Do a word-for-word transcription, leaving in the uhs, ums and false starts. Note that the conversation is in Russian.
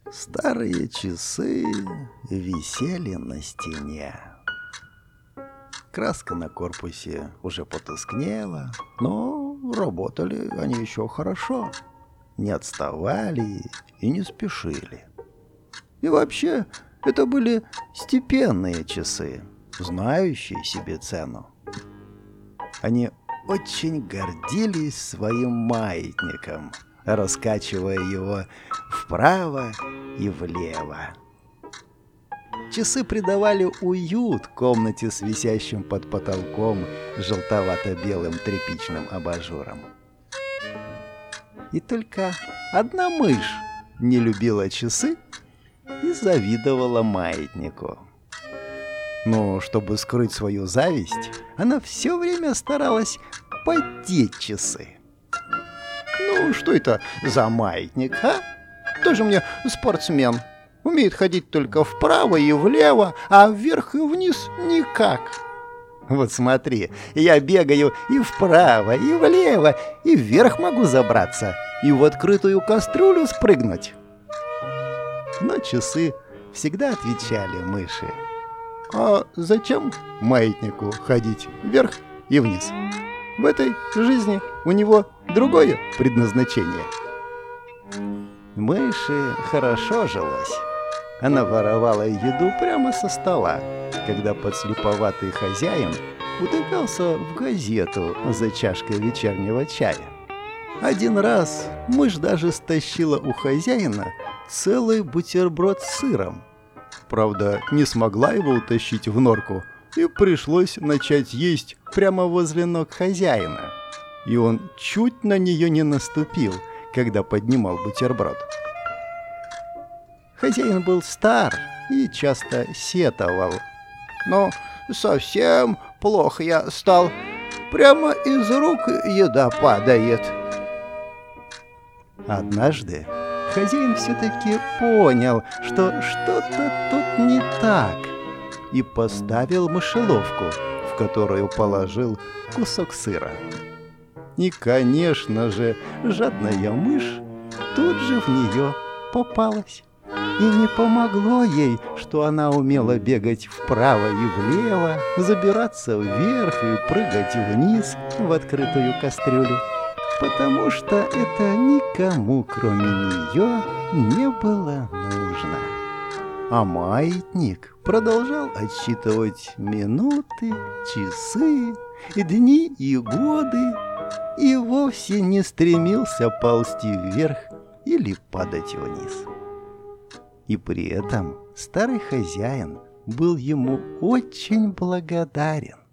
Старые часы висели на стене. Краска на корпусе уже потускнела, но работали они еще хорошо. Не отставали и не спешили. И вообще, это были степенные часы, знающие себе цену. Они очень гордились своим маятником, раскачивая его вправо и влево. Часы придавали уют комнате с висящим под потолком желтовато-белым тряпичным абажуром. И только одна мышь не любила часы и завидовала маятнику. Но чтобы скрыть свою зависть, она все время старалась поддеть часы. «Ну, что это за маятник, а? Тоже мне спортсмен. Умеет ходить только вправо и влево, а вверх и вниз никак. Вот смотри, я бегаю и вправо, и влево, и вверх могу забраться, и в открытую кастрюлю спрыгнуть». Но часы всегда отвечали мыши: «А зачем маятнику ходить вверх и вниз? В этой жизни у него другое предназначение». Мыши хорошо жилось. Она воровала еду прямо со стола, когда подслеповатый хозяин утыкался в газету за чашкой вечернего чая. Один раз мышь даже стащила у хозяина целый бутерброд с сыром. Правда, не смогла его утащить в норку, и пришлось начать есть прямо возле ног хозяина. И он чуть на нее не наступил, когда поднимал бутерброд. Хозяин был стар и часто сетовал: «Но совсем плохо я стал. Прямо из рук еда падает». Однажды хозяин все-таки понял, что что-то тут не так, и поставил мышеловку, в которую положил кусок сыра. И, конечно же, жадная мышь тут же в нее попалась. И не помогло ей, что она умела бегать вправо и влево, забираться вверх и прыгать вниз в открытую кастрюлю, потому что это никому, кроме нее, не было нужно. А маятник продолжал отсчитывать минуты, часы, дни и годы, и вовсе не стремился ползти вверх или падать вниз. И при этом старый хозяин был ему очень благодарен.